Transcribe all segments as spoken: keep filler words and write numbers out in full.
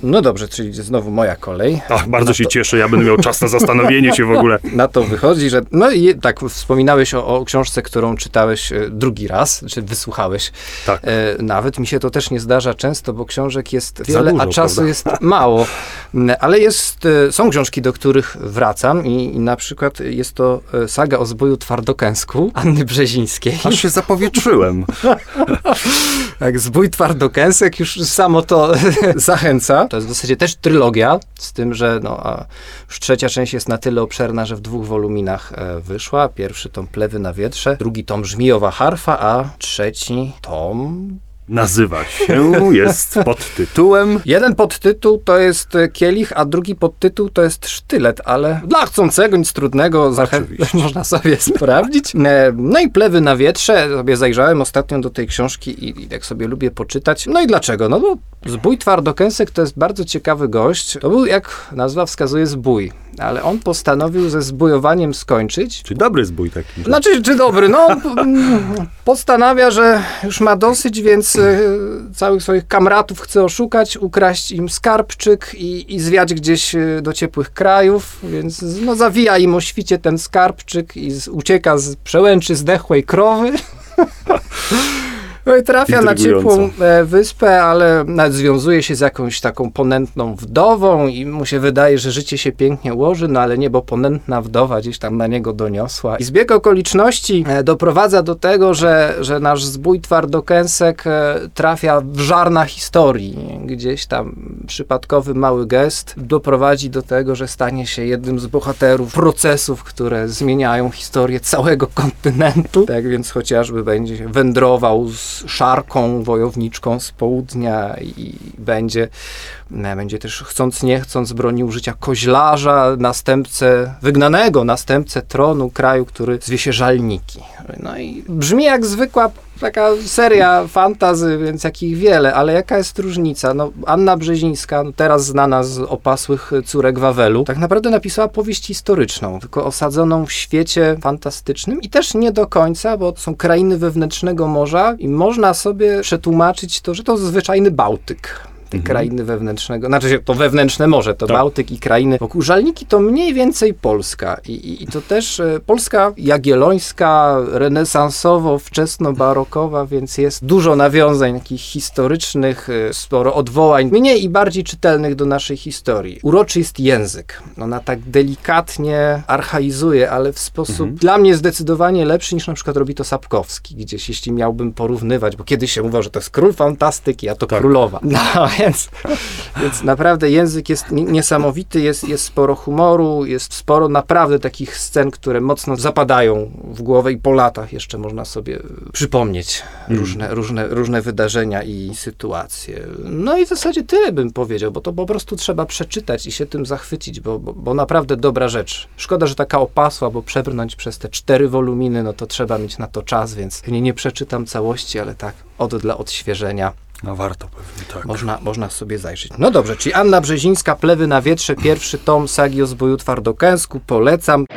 No dobrze, czyli znowu moja kolej. Ach, bardzo się to... cieszę, ja będę miał czas na zastanowienie się w ogóle. Na to wychodzi, że no i tak wspominałeś o, o książce, którą czytałeś drugi raz, czy wysłuchałeś. Tak. E, nawet mi się to też nie zdarza często, bo książek jest wiele, dużo, a czasu prawda? jest mało. Ale jest, są książki, do których wracam i, i na przykład jest to saga o zboju Twardokęsku Anny Brzezińskiej. Aż się zapowietrzyłem. Tak, zbój Twardokęsek już samo to zachęca. To jest w zasadzie też trylogia, z tym, że no, a już trzecia część jest na tyle obszerna, że w dwóch woluminach e, wyszła. Pierwszy tom Plewy na wietrze, drugi tom Żmijowa harfa, a trzeci tom... Nazywa się, jest pod tytułem... Jeden podtytuł to jest kielich, a drugi podtytuł to jest sztylet, ale dla chcącego nic trudnego zachę- można sobie sprawdzić. No i Plewy na wietrze, sobie zajrzałem ostatnio do tej książki i, i tak sobie lubię poczytać. No i dlaczego? No bo zbój Twardokęsek to jest bardzo ciekawy gość. To był, jak nazwa wskazuje, zbój. Ale on postanowił ze zbójowaniem skończyć. Czy dobry zbój taki? Znaczy, czy dobry? No, postanawia, że już ma dosyć, więc y, całych swoich kamratów chce oszukać, ukraść im skarbczyk i, i zwiać gdzieś y, do ciepłych krajów, więc no, zawija im o świcie ten skarbczyk i z, ucieka z przełęczy zdechłej krowy. No i trafia na ciepłą e, wyspę, ale nawet związuje się z jakąś taką ponętną wdową i mu się wydaje, że życie się pięknie ułoży, no ale nie, bo ponętna wdowa gdzieś tam na niego doniosła. I zbieg okoliczności e, doprowadza do tego, że, że nasz zbój Twardokęsek e, trafia w żarna historii. Gdzieś tam przypadkowy mały gest doprowadzi do tego, że stanie się jednym z bohaterów procesów, które zmieniają historię całego kontynentu. Tak więc chociażby będzie wędrował z szarką wojowniczką z południa i będzie, będzie też chcąc nie chcąc bronił życia koźlarza, następcę, wygnanego następcę tronu kraju, który zwie się Żalniki. No i brzmi jak zwykła taka seria fantasy, więc jakich wiele, ale jaka jest różnica? No, Anna Brzezińska, no teraz znana z opasłych córek Wawelu, tak naprawdę napisała powieść historyczną, tylko osadzoną w świecie fantastycznym i też nie do końca, bo to są krainy wewnętrznego morza i można sobie przetłumaczyć to, że to zwyczajny Bałtyk. Te mhm. krainy wewnętrznego, znaczy to wewnętrzne morze, to tak. Bałtyk i krainy wokół. Żalniki to mniej więcej Polska i, i, i to też e, Polska jagiellońska, renesansowo, wczesno-barokowa, więc jest dużo nawiązań takich historycznych, e, sporo odwołań, mniej i bardziej czytelnych do naszej historii. Uroczy jest język. Ona tak delikatnie archaizuje, ale w sposób mhm. dla mnie zdecydowanie lepszy niż na przykład robi to Sapkowski, gdzieś jeśli miałbym porównywać, bo kiedyś się mówiło, że to jest król fantastyki, a to tak. królowa. No, Więc, więc naprawdę język jest niesamowity, jest, jest sporo humoru, jest sporo naprawdę takich scen, które mocno zapadają w głowę i po latach jeszcze można sobie przypomnieć mm. różne, różne, różne wydarzenia i sytuacje. No i w zasadzie tyle bym powiedział, bo to po prostu trzeba przeczytać i się tym zachwycić, bo, bo, bo naprawdę dobra rzecz. Szkoda, że taka opasła, bo przebrnąć przez te cztery woluminy, no to trzeba mieć na to czas, więc nie, nie przeczytam całości, ale tak, od dla odświeżenia. No warto pewnie, tak. Można, można sobie zajrzeć. No dobrze, czyli Anna Brzezińska, Plewy na wietrze, pierwszy tom sagi o zboju Twardokęsku, polecam.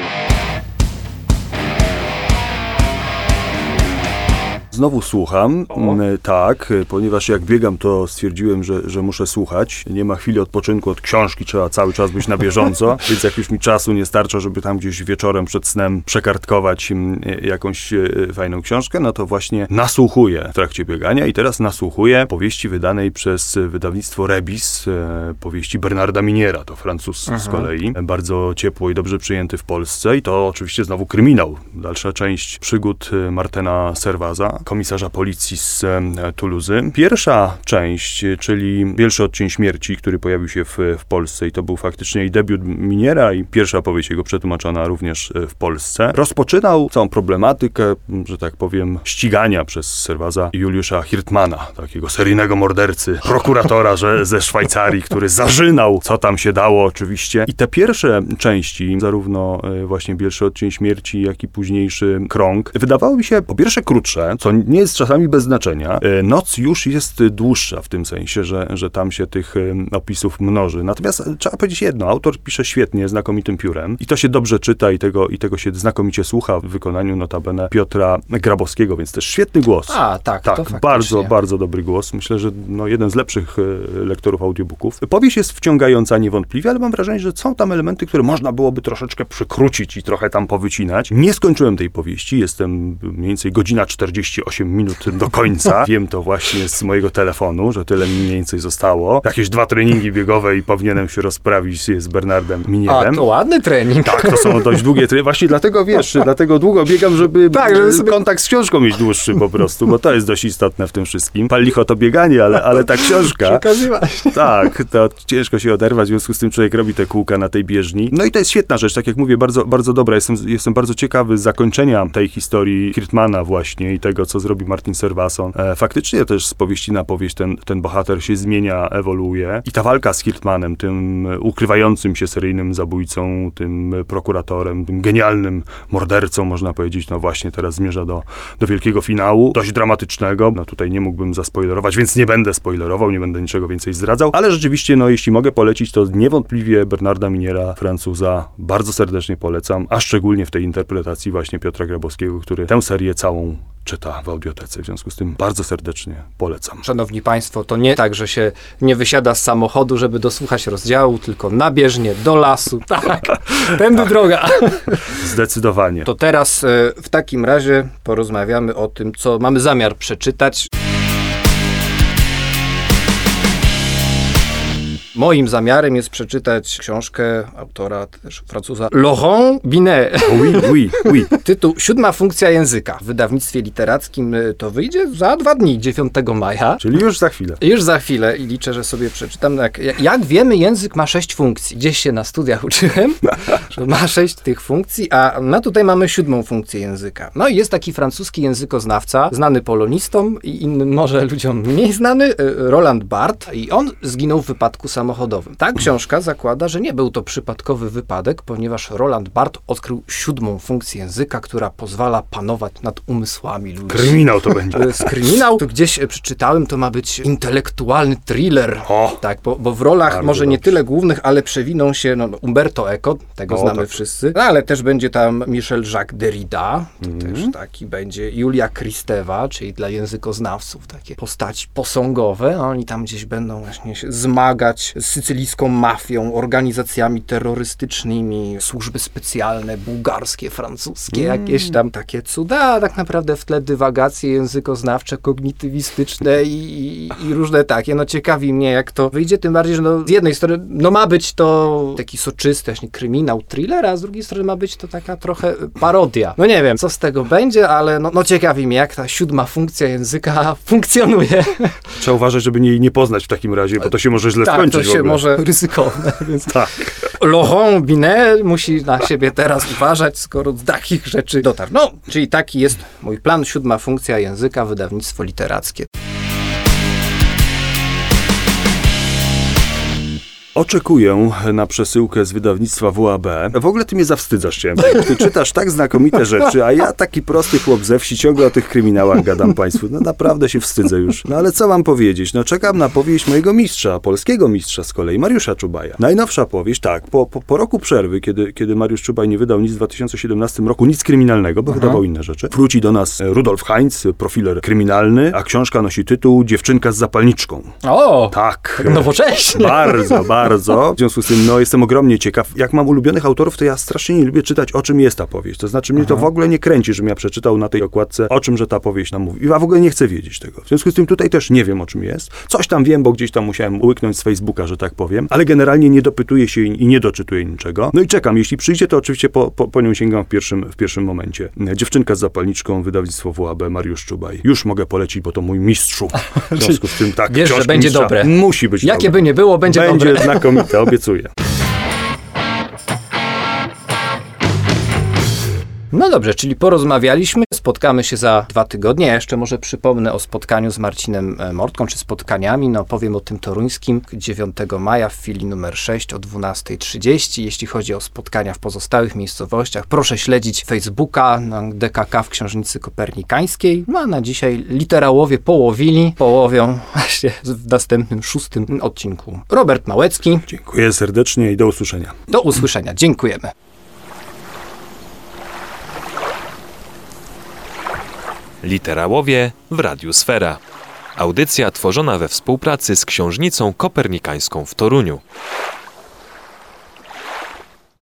Znowu słucham, o. tak, ponieważ jak biegam, to stwierdziłem, że, że muszę słuchać. Nie ma chwili odpoczynku od książki, trzeba cały czas być na bieżąco, więc jak już mi czasu nie starcza, żeby tam gdzieś wieczorem przed snem przekartkować jakąś fajną książkę, no to właśnie nasłuchuję w trakcie biegania i teraz nasłuchuję powieści wydanej przez wydawnictwo Rebis, powieści Bernarda Miniera, to Francuz Aha. z kolei, bardzo ciepło i dobrze przyjęty w Polsce i to oczywiście znowu kryminał. Dalsza część przygód Martena Serwaza, komisarza policji z Toulouse. Pierwsza część, czyli Pierwszy odcień śmierci, który pojawił się w, w Polsce i to był faktycznie i debiut Miniera i pierwsza powieść jego przetłumaczona również w Polsce. Rozpoczynał całą problematykę, że tak powiem, ścigania przez Serwaza Juliusza Hirtmana, takiego seryjnego mordercy, prokuratora że, ze Szwajcarii, który zarzynał, co tam się dało oczywiście. I te pierwsze części, zarówno właśnie Pierwszy odcień śmierci, jak i późniejszy Krąg, wydawały mi się po pierwsze krótsze, co nie jest czasami bez znaczenia. Noc już jest dłuższa w tym sensie, że, że tam się tych opisów mnoży. Natomiast trzeba powiedzieć jedno, autor pisze świetnie, znakomitym piórem i to się dobrze czyta i tego, i tego się znakomicie słucha w wykonaniu notabene Piotra Grabowskiego, więc też świetny głos. A, tak, tak to faktycznie. bardzo, bardzo dobry głos. Myślę, że no, jeden z lepszych lektorów audiobooków. Powieść jest wciągająca niewątpliwie, ale mam wrażenie, że są tam elementy, które można byłoby troszeczkę przykrócić i trochę tam powycinać. Nie skończyłem tej powieści, jestem mniej więcej godzina czterdzieści osiem minut do końca. Wiem to właśnie z mojego telefonu, że tyle mi mniej więcej zostało. Jakieś dwa treningi biegowe i powinienem się rozprawić z Bernardem Minierem. A, to ładny trening. Tak, to są dość długie treningi. Właśnie dlatego, wiesz, dlatego długo biegam, żeby, tak, żeby sobie... kontakt z książką mieć dłuższy po prostu, bo to jest dość istotne w tym wszystkim. Pal licho to bieganie, ale, ale ta książka... Przekazywać. Tak, to ciężko się oderwać, w związku z tym człowiek robi te kółka na tej bieżni. No i to jest świetna rzecz, tak jak mówię, bardzo, bardzo dobra. Jestem, jestem bardzo ciekawy zakończenia tej historii Hirtmana właśnie i tego, co zrobi Martin Servason. E, faktycznie też z powieści na powieść ten, ten bohater się zmienia, ewoluuje. I ta walka z Hirtmanem, tym ukrywającym się seryjnym zabójcą, tym prokuratorem, tym genialnym mordercą, można powiedzieć, no właśnie teraz zmierza do, do wielkiego finału, dość dramatycznego. No tutaj nie mógłbym zaspoilerować, więc nie będę spoilerował, nie będę niczego więcej zdradzał, ale rzeczywiście, no jeśli mogę polecić, to niewątpliwie Bernarda Miniera, Francuza, bardzo serdecznie polecam, a szczególnie w tej interpretacji właśnie Piotra Grabowskiego, który tę serię całą czyta w audiotece. W związku z tym bardzo serdecznie polecam. Szanowni Państwo, to nie tak, że się nie wysiada z samochodu, żeby dosłuchać rozdziału, tylko na bieżnię, do lasu. Tak, tędy droga. Zdecydowanie. To teraz w takim razie porozmawiamy o tym, co mamy zamiar przeczytać. Moim zamiarem jest przeczytać książkę autora, też Francuza, Laurent Binet. Oui, oui, oui. Tytuł Siódma funkcja języka. W wydawnictwie literackim to wyjdzie za dwa dni, dziewiątego maja. Czyli już za chwilę. Już za chwilę i liczę, że sobie przeczytam. Jak, jak wiemy, język ma sześć funkcji. Gdzieś się na studiach uczyłem, że ma sześć tych funkcji, a my tutaj mamy siódmą funkcję języka. No i jest taki francuski językoznawca, znany polonistom i innym może ludziom mniej znany, Roland Barthes, i on zginął w wypadku samochodowym. Ta książka zakłada, że nie był to przypadkowy wypadek, ponieważ Roland Barthes odkrył siódmą funkcję języka, która pozwala panować nad umysłami ludzi. Kryminał to będzie. To jest kryminał. Tu gdzieś przeczytałem, to ma być intelektualny thriller. O, tak, bo, bo w rolach może nie dobrze. tyle głównych, ale przewiną się no, Umberto Eco, tego o, znamy tak. wszyscy, no, ale też będzie tam Michel-Jacques Derrida, to Mm. też taki będzie, Julia Kristeva, czyli dla językoznawców takie postaci posągowe. No, oni tam gdzieś będą właśnie się zmagać z sycylijską mafią, organizacjami terrorystycznymi, służby specjalne, bułgarskie, francuskie, Mm. jakieś tam takie cuda, a tak naprawdę w tle dywagacje językoznawcze, kognitywistyczne i, i, i różne takie. No ciekawi mnie, jak to wyjdzie, tym bardziej, że no, z jednej strony no ma być to taki soczysty właśnie kryminał, thriller, a z drugiej strony ma być to taka trochę parodia. No nie wiem, co z tego będzie, ale no, no ciekawi mnie, jak ta siódma funkcja języka funkcjonuje. Trzeba uważać, żeby jej nie poznać w takim razie, bo to się może źle tak, skończyć. to się może ryzykowne, więc Tak. Laurent Binet musi na siebie teraz uważać, skoro do takich rzeczy dotarł. No, czyli taki jest mój plan, siódma funkcja języka, wydawnictwo literackie. Oczekuję na przesyłkę z wydawnictwa W A B. W ogóle ty mnie zawstydzasz, chciałem powiedzieć. Ty czytasz tak znakomite rzeczy, a ja taki prosty chłop ze wsi ciągle o tych kryminałach gadam państwu. No naprawdę się wstydzę już. No ale co mam powiedzieć? No czekam na powieść mojego mistrza, polskiego mistrza z kolei, Mariusza Czubaja. Najnowsza powieść, tak, po, po, po roku przerwy, kiedy, kiedy Mariusz Czubaj nie wydał nic w dwa tysiące siedemnastym roku, nic kryminalnego, bo Aha. wydawał inne rzeczy. Wróci do nas Rudolf Heinz, profiler kryminalny, a książka nosi tytuł Dziewczynka z zapalniczką. O! Tak. Tak nowocześnie. Bardzo, bardzo. W związku z tym, no, jestem ogromnie ciekaw. Jak mam ulubionych autorów, to ja strasznie nie lubię czytać, o czym jest ta powieść. To znaczy, mnie to w ogóle nie kręci, żebym ja przeczytał na tej okładce, o czym, że ta powieść nam mówi. Ja w ogóle nie chcę wiedzieć tego. W związku z tym tutaj też nie wiem, o czym jest. Coś tam wiem, bo gdzieś tam musiałem łyknąć z Facebooka, że tak powiem, ale generalnie nie dopytuję się i nie doczytuję niczego. No i czekam. Jeśli przyjdzie, to oczywiście po, po, po nią sięgam w pierwszym, w pierwszym momencie. Dziewczynka z zapalniczką, wydawnictwo W A B, Mariusz Czubaj. Już mogę polecić, bo to mój mistrzu. W związku z tym, tak, Wiesz, że będzie mistrza dobre. Musi być Jakie dobre. by nie było, będzie, Będzie dobre. znakomite, obiecuję. No dobrze, czyli porozmawialiśmy, spotkamy się za dwa tygodnie. Ja jeszcze może przypomnę o spotkaniu z Marcinem Mortką, czy spotkaniami, no powiem o tym toruńskim dziewiątego maja w filii numer sześć o dwunasta trzydzieści. Jeśli chodzi o spotkania w pozostałych miejscowościach, proszę śledzić Facebooka D K K w Książnicy Kopernikańskiej. No a na dzisiaj literałowie połowili, połowią właśnie w następnym, szóstym odcinku. Robert Małecki. Dziękuję serdecznie i do usłyszenia. Do usłyszenia. Dziękujemy. Literałowie w Radiu Sfera. Audycja tworzona we współpracy z Książnicą Kopernikańską w Toruniu.